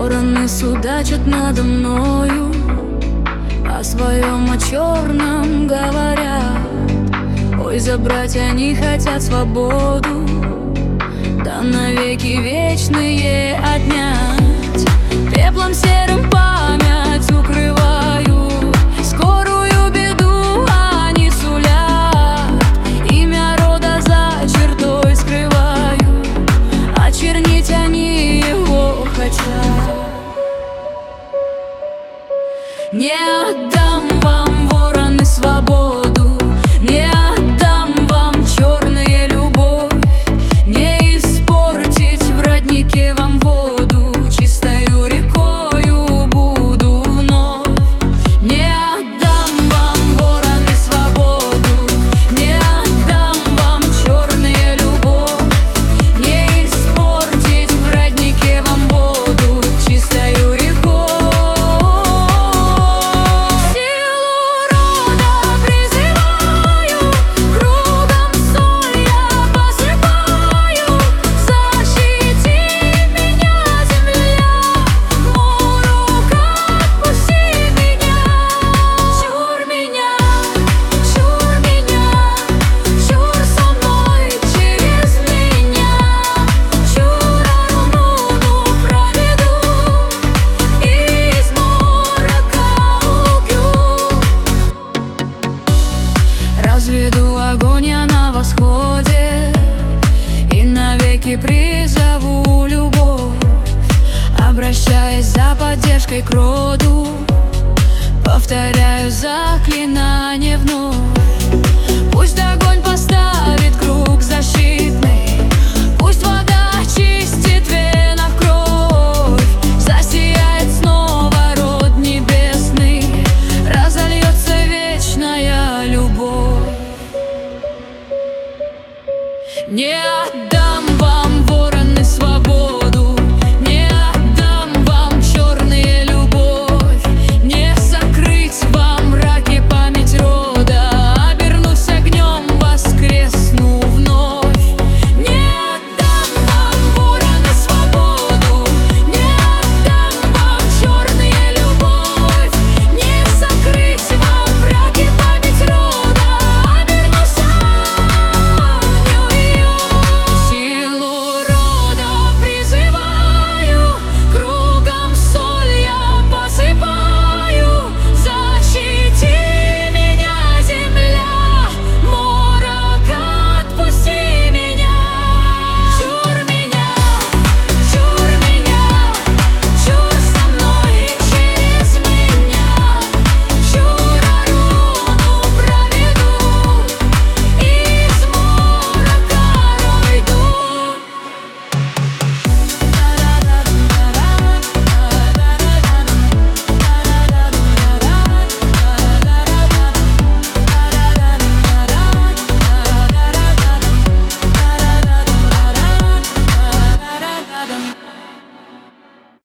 Вороны судачат надо мною, о своем, о черном говорят. Ой, забрать они хотят свободу, да навеки вечные отнять. Пеплом серым память укрываю, скорую беду они сулят. Имя рода за чертой скрываю, очернить они его хотят. Не отдам вам, вороны, свободу, не отдам вам, черная любовь. Не испортить в роднике вам воду, чистою рекою буду вновь. Не отдам вам, вороны, свободу, не отдам вам, черная любовь. Не испортить в роднике вам воду, чистою рекой. Разведу огонь я на восходе и навеки призову любовь, обращаясь за поддержкой к роду, повторяю заклинание вновь. Пусть огонь поставит